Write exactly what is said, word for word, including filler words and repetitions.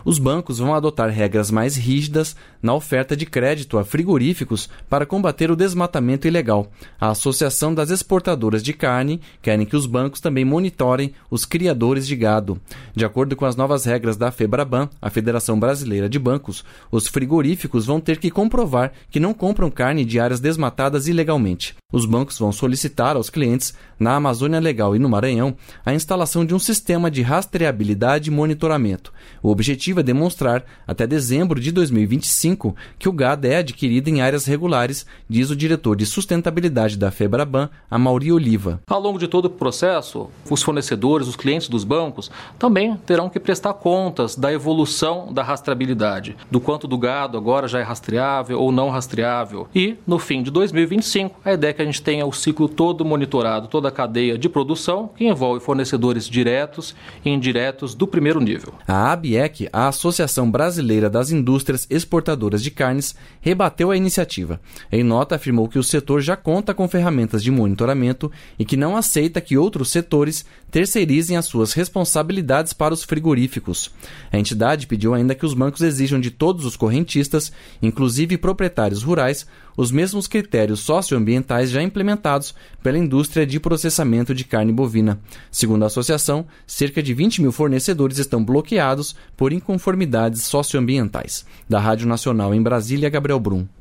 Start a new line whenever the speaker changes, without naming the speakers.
Os bancos vão adotar regras mais rígidas na oferta de crédito a frigoríficos para combater o desmatamento ilegal. A Associação das Exportadoras de Carne querem que os bancos também monitorem os criadores de gado. De acordo com as novas regras da FEBRABAN, a Federação Brasileira de Bancos, os frigoríficos vão ter que comprovar que não compram carne de áreas desmatadas ilegalmente. Os bancos vão solicitar aos clientes, na Amazônia Legal e no Maranhão, a instalação de um sistema de rastreabilidade e monitoramento. O objetivo é demonstrar, até dezembro de dois mil e vinte e cinco, que o gado é adquirido em áreas regulares, diz o diretor de sustentabilidade da FEBRABAN, Amaury Oliva.
Ao longo de todo o processo, os fornecedores, os clientes dos bancos, também terão que prestar contas da evolução da rastreabilidade, do quanto do gado agora já é rastreável ou não rastreável. E, no fim de dois mil e vinte e cinco, a ideia é que a gente tenha o ciclo todo monitorado, toda a cadeia de produção, que envolve fornecedores diretos e indiretos do primeiro nível.
A ABIEC, a Associação Brasileira das Indústrias Exportadoras de Carnes, rebateu a iniciativa. Em nota, afirmou que o setor já conta com ferramentas de monitoramento e que não aceita que outros setores terceirizem as suas responsabilidades para os frigoríficos. A entidade pediu ainda que os bancos exijam de todos os correntistas, inclusive proprietários rurais, os mesmos critérios socioambientais já implementados pela indústria de processamento de carne bovina. Segundo a associação, cerca de vinte mil fornecedores estão bloqueados por inconformidades socioambientais. Da Rádio Nacional em Brasília, Gabriel Brum.